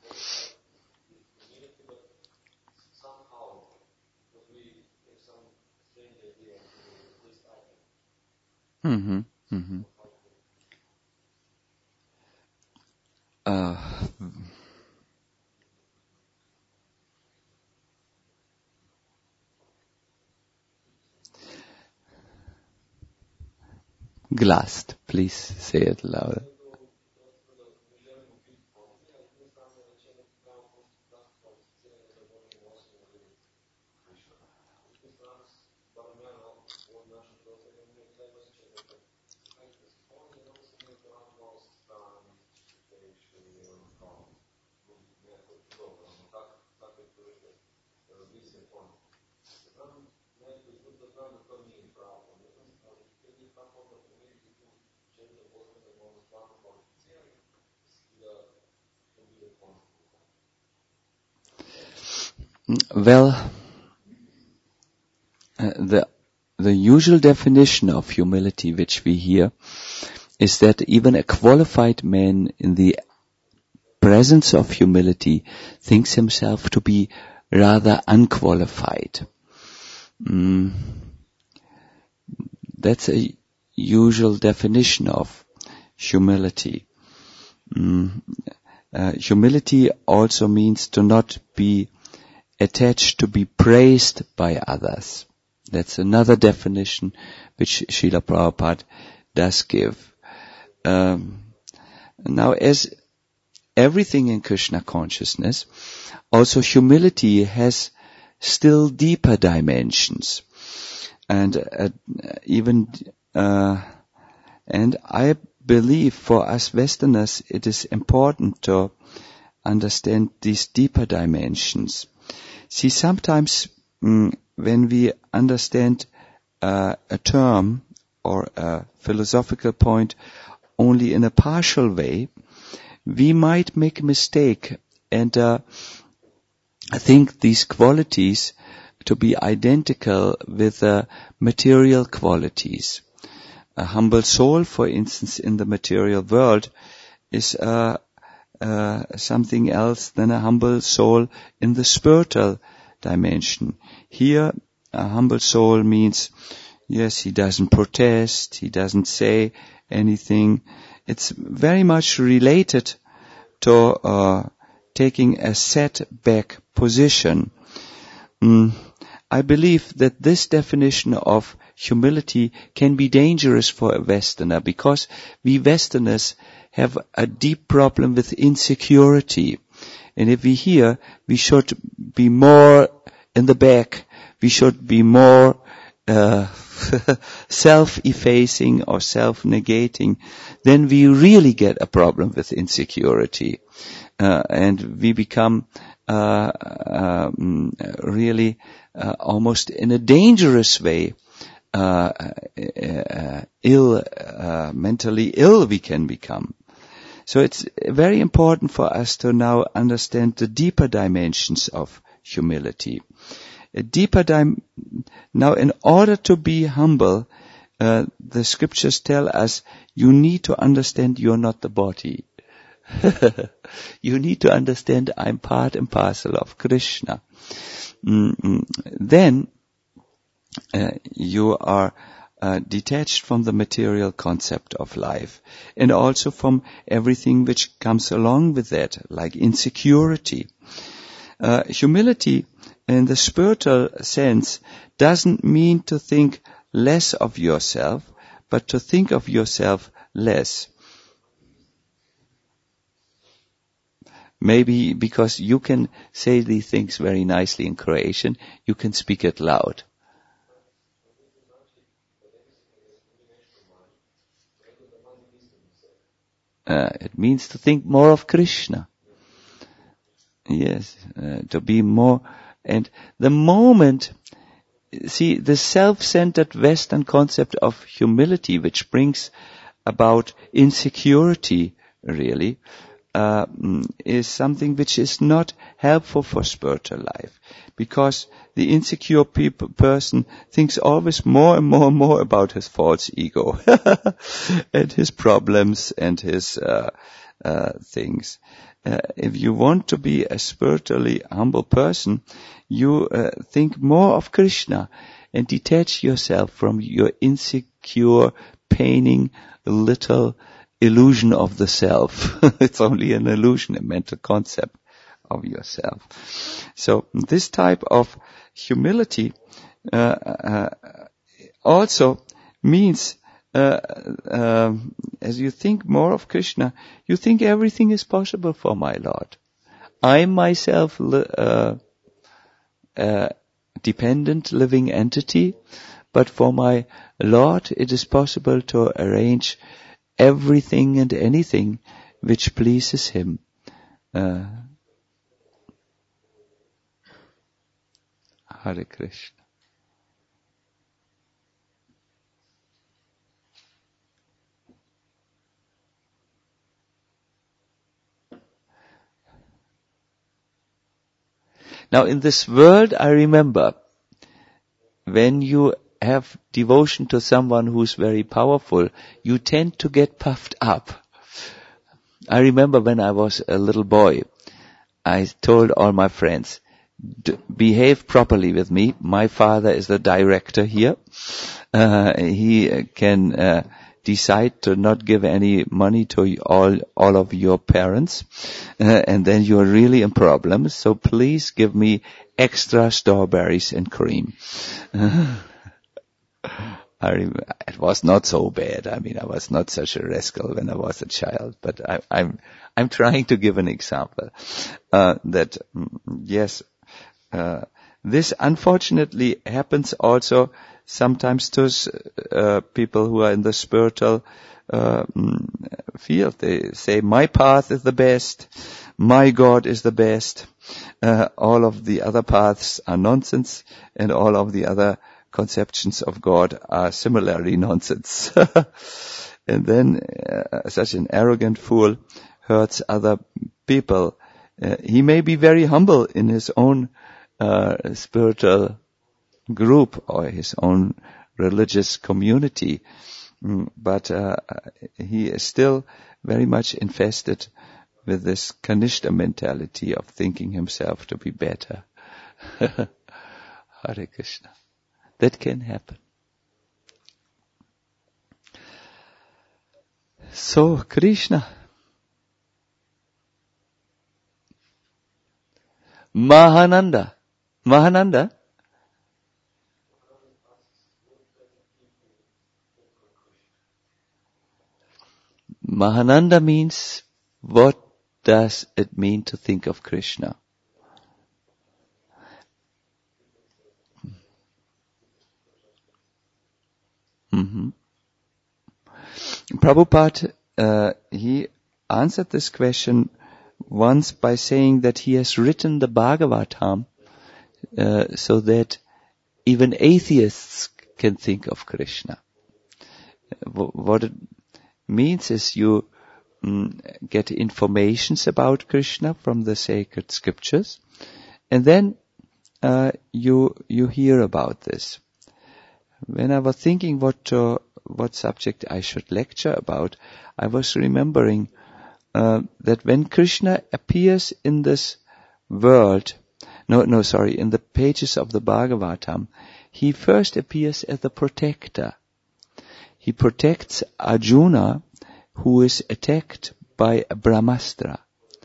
Mm-hmm. Mm-hmm. Uh, glassed. Please say it louder. Well, uh, the the usual definition of humility which we hear is that even a qualified man in the presence of humility thinks himself to be rather unqualified. Mm. That's a usual definition of humility. Mm. Uh, humility also means to not be attached to be praised by others. That's another definition which Srila Prabhupada does give. Um, now, as everything in Krishna consciousness, also humility has still deeper dimensions. And uh, even, uh, and I believe for us Westerners it is important to understand these deeper dimensions. See, sometimes mm, when we understand uh, a term or a philosophical point only in a partial way, we might make a mistake and uh, think these qualities to be identical with uh, material qualities. A humble soul, for instance, in the material world is uh, uh, something else than a humble soul in the spiritual dimension. Here, a humble soul means, yes, he doesn't protest, he doesn't say anything. It's very much related to uh, taking a set-back position. Mm. I believe that this definition of humility can be dangerous for a Westerner because we Westerners have a deep problem with insecurity. And if we hear we should be more in the back, we should be more uh, self-effacing or self-negating, then we really get a problem with insecurity. Uh, and we become uh, um, really uh, almost in a dangerous way uh, uh, ill, uh, mentally ill we can become. So it's very important for us to now understand the deeper dimensions of humility. A deeper dim- now, in order to be humble, uh, the scriptures tell us you need to understand you're not the body. You need to understand I'm part and parcel of Krishna. Mm-hmm. Then uh, you are uh, detached from the material concept of life and also from everything which comes along with that, like insecurity. Uh, humility in the spiritual sense doesn't mean to think less of yourself, but to think of yourself less. Maybe because you can say these things very nicely in Croatian, you can speak it loud. Uh, it means to think more of Krishna. Yes, uh, to be more. And the moment, see, the self-centered Western concept of humility, which brings about insecurity, really, uh, is something which is not helpful for spiritual life. Because the insecure people, person thinks always more and more and more about his false ego and his problems and his uh, uh, things. Uh, if you want to be a spiritually humble person, you uh, think more of Krishna and detach yourself from your insecure, paining little illusion of the self. It's only an illusion, a mental concept of yourself. So this type of humility uh, uh, also means uh, uh, as you think more of Krishna, you think everything is possible for my Lord. I myself uh, uh, dependent living entity, but for my Lord it is possible to arrange everything and anything which pleases Him. Uh, Hare Krishna. Now in this world, I remember, when you have devotion to someone who's very powerful, you tend to get puffed up. I remember when I was a little boy, I told all my friends, D- behave properly with me. My father is the director here. Uh, he uh, can uh, decide to not give any money to all all of your parents, uh, and then you're really in problems. So please give me extra strawberries and cream. Uh, I remember, it was not so bad. I mean, I was not such a rascal when I was a child, but I, I'm I'm trying to give an example uh, that mm, yes. Uh, this unfortunately happens also sometimes to uh, people who are in the spiritual uh, field. They say, my path is the best, my God is the best, uh, all of the other paths are nonsense, and all of the other conceptions of God are similarly nonsense. And then uh, such an arrogant fool hurts other people. Uh, he may be very humble in his own Uh, spiritual group or his own religious community, mm, but uh, he is still very much infested with this Kanishta mentality of thinking himself to be better. Hare Krishna. That can happen. So, Krishna. Mahananda. Mahananda? Mahananda means, what does it mean to think of Krishna? Mm-hmm. Prabhupada, uh, he answered this question once by saying that he has written the Bhagavatam uh, so that even atheists can think of Krishna. W- what it means is you um, get informations about Krishna from the sacred scriptures, and then uh, you you hear about this. When I was thinking what uh, what subject I should lecture about, I was remembering uh, that when Krishna appears in this world, no, no, sorry, in the pages of the Bhagavatam, he first appears as the protector. He protects Arjuna, who is attacked by a Brahmastra,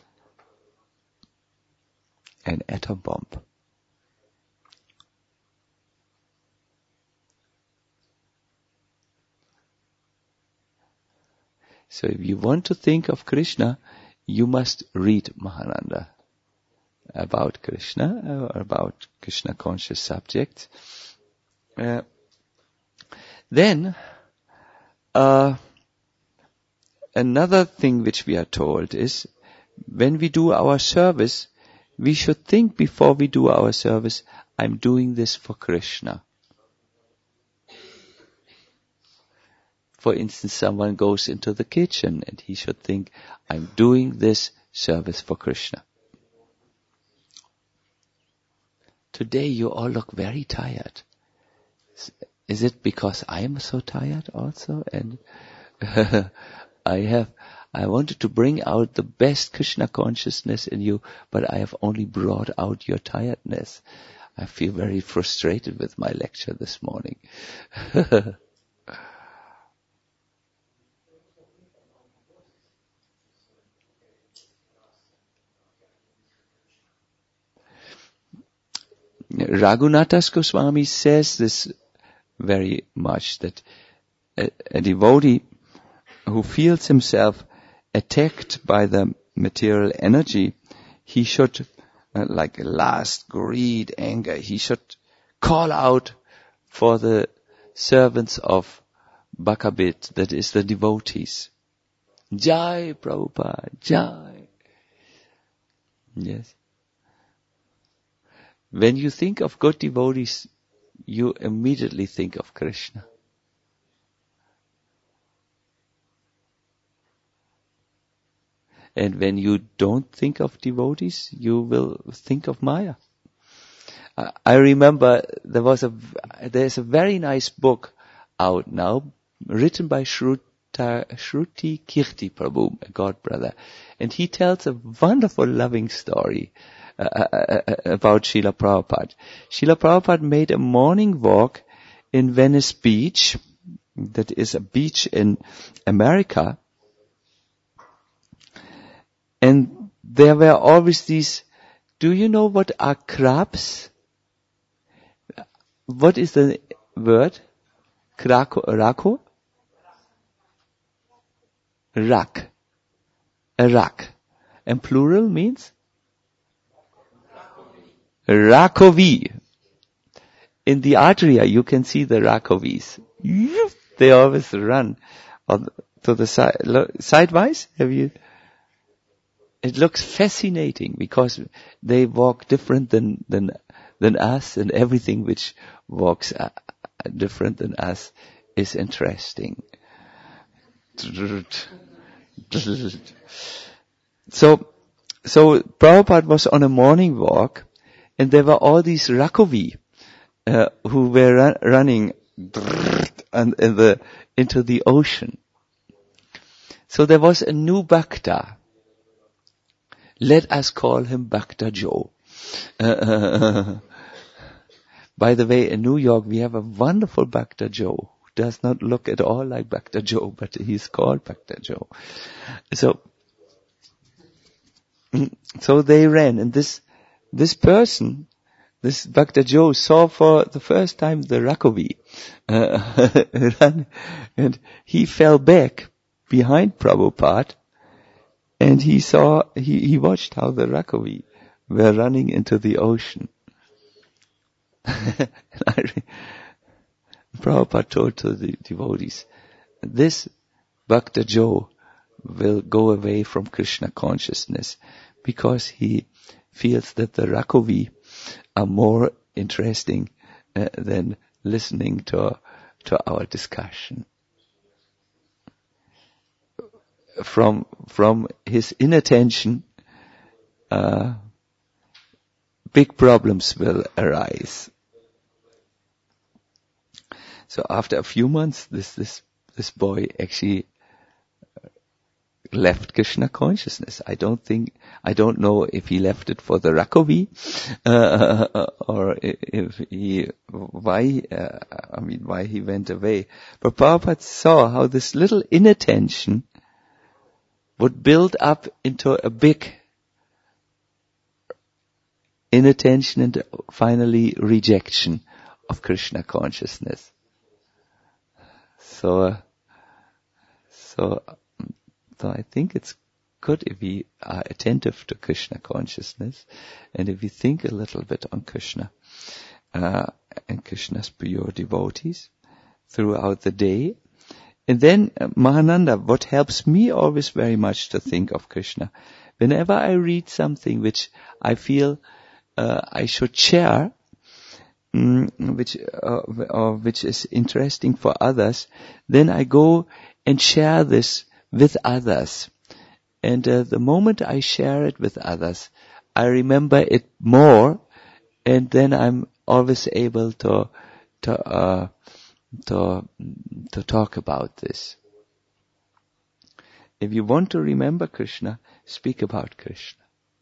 an atom bomb. So if you want to think of Krishna, you must read Mahananda about Krishna, or about Krishna conscious subjects. Uh, then, uh, another thing which we are told is, when we do our service, we should think before we do our service, I'm doing this for Krishna. For instance, someone goes into the kitchen and he should think, I'm doing this service for Krishna. Today you all look very tired. Is it because I am so tired also? And I have, I wanted to bring out the best Krishna consciousness in you, but I have only brought out your tiredness. I feel very frustrated with my lecture this morning. Raghunathas Goswami says this very much, that a, a devotee who feels himself attacked by the material energy, he should, uh, like lust, greed, anger, he should call out for the servants of Bhakabit, that is the devotees. Jai Prabhupada, Jai. Yes. When you think of good devotees, you immediately think of Krishna. And when you don't think of devotees, you will think of Maya. Uh, I remember there was a, there's a very nice book out now, written by Shruta, Shruti Kirti Prabhu, a God brother. And he tells a wonderful loving story uh, uh, uh, about Srila Prabhupada. Srila Prabhupada made a morning walk in Venice Beach, that is a beach in America. And there were always these, do you know what are crabs? What is the word? Krako, rako? Rak. A rak. And plural means? Rakovi. In the Adria, you can see the rakovis. They always run on to the side, sidewise. Have you? It looks fascinating because they walk different than than than us, and everything which walks uh, different than us is interesting. So, so Prabhupada was on a morning walk, and there were all these Rakovi uh, who were run, running and in the into the ocean. So there was a new Bhakta. Let us call him Bhakta Joe. Uh, by the way, in New York we have a wonderful Bhakta Joe who does not look at all like Bhakta Joe, but he's called Bhakta Joe. So, so they ran, and this this person, this Bhakta Joe, saw for the first time the Rakovi uh, run, and he fell back behind Prabhupada. And he saw, he, he watched how the Rakovi were running into the ocean. And I, Prabhupada told to the devotees, this Bhakta Joe will go away from Krishna consciousness because he feels that the Rakovi are more interesting uh, than listening to, to our discussion. From from his inattention, uh, big problems will arise. So after a few months, this this this boy actually left Krishna consciousness. I don't think, I don't know if he left it for the Rakovi, uh, or if he, why, uh, I mean, why he went away. But Prabhupada saw how this little inattention would build up into a big inattention and finally rejection of Krishna consciousness. So, uh, so, so I think it's good if we are attentive to Krishna consciousness, and if we think a little bit on Krishna uh, and Krishna's pure devotees throughout the day. And then, uh, Mahananda, what helps me always very much to think of Krishna, whenever I read something which I feel uh, I should share, um, which uh, or which is interesting for others, then I go and share this with others. And uh, the moment I share it with others, I remember it more, and then I'm always able to to uh, to to talk about this. If you want to remember Krishna, speak about Krishna.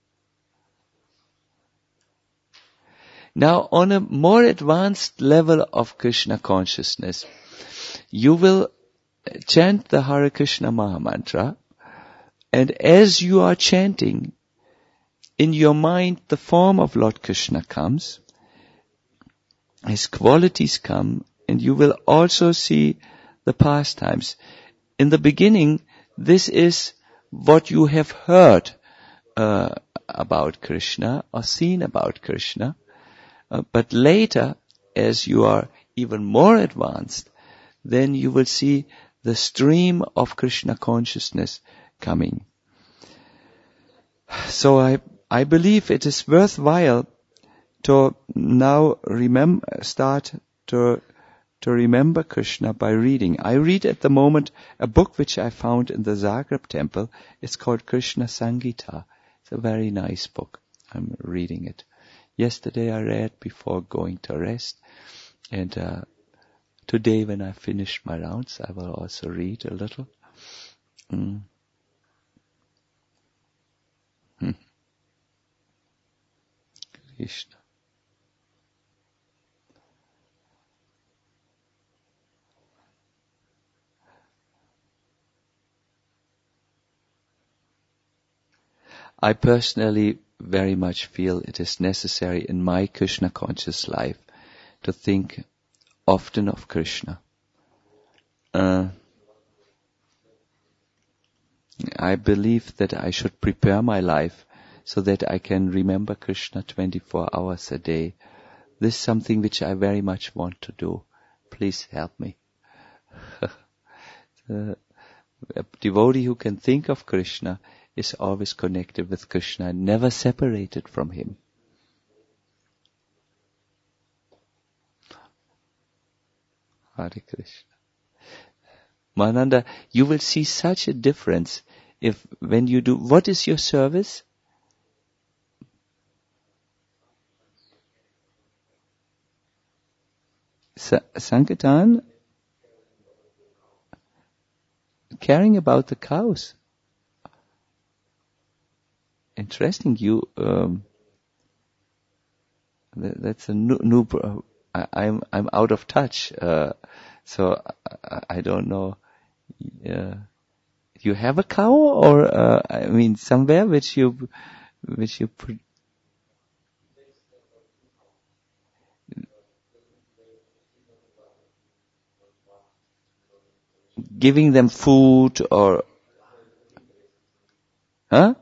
Now, on a more advanced level of Krishna consciousness, you will chant the Hare Krishna Mahamantra, and as you are chanting, in your mind the form of Lord Krishna comes, his qualities come, and you will also see the pastimes. In the beginning, this is what you have heard uh, about Krishna or seen about Krishna. Uh, but later, as you are even more advanced, then you will see the stream of Krishna consciousness coming. So I, I believe it is worthwhile to now remember, start to, to remember Krishna by reading. I read at the moment a book which I found in the Zagreb temple. It's called Krishna Sangita. It's a very nice book. I'm reading it. Yesterday I read before going to rest, and uh, today when I finish my rounds, I will also read a little. Mm. Hmm. Krishna. I personally very much feel it is necessary in my Krishna conscious life to think often of Krishna. Uh, I believe that I should prepare my life so that I can remember Krishna twenty-four hours a day. This is something which I very much want to do. Please help me. uh, a devotee who can think of Krishna is always connected with Krishna, never separated from him. Hare Krishna. Mananda, you will see such a difference if when you do, what is your service? Sa- Sankirtan? Caring about the cows. Interesting. You, um, that, that's a new, new uh, I, I'm, I'm out of touch. Uh, so I, I don't know. Uh, you have a cow or, uh, I mean, somewhere which you, which you put, giving them food or, huh?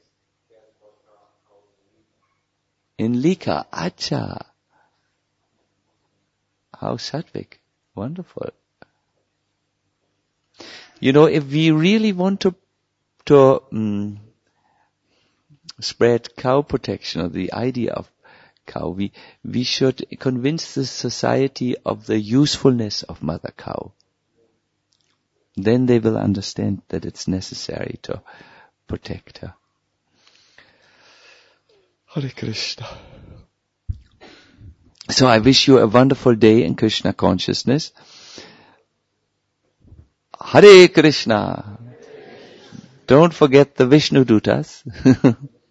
In Lika, Acha. How Satvik. Wonderful. You know, if we really want to, to um, spread cow protection or the idea of cow, we, we should convince the society of the usefulness of mother cow. Then they will understand that it's necessary to protect her. Hare Krishna. So I wish you a wonderful day in Krishna consciousness. Hare Krishna. Don't forget the Vishnu Dutas.